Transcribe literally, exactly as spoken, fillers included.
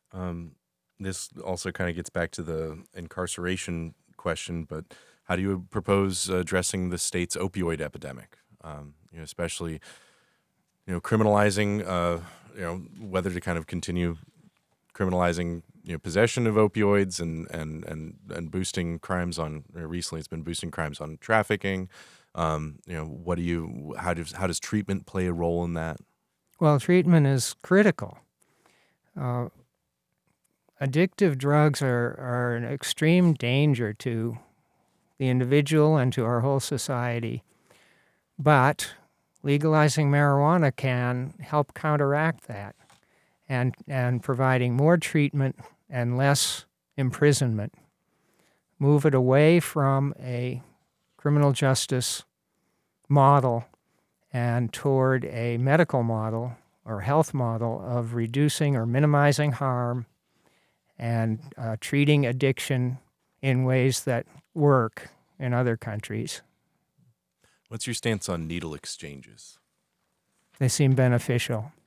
Um, this also kind of gets back to the incarceration question, but how do you propose addressing the state's opioid epidemic? Um, you know, especially you know criminalizing, uh, you know, whether to kind of continue criminalizing you know possession of opioids and and and and boosting crimes on. You know, recently, it's been boosting crimes on trafficking. Um, you know, what do you? How does how does treatment play a role in that? Well, treatment is critical. Uh, addictive drugs are, are an extreme danger to the individual and to our whole society. But legalizing marijuana can help counteract that and, and providing more treatment and less imprisonment. Move it away from a criminal justice model and toward a medical model or health model of reducing or minimizing harm and uh, treating addiction in ways that work in other countries. What's your stance on needle exchanges? They seem beneficial.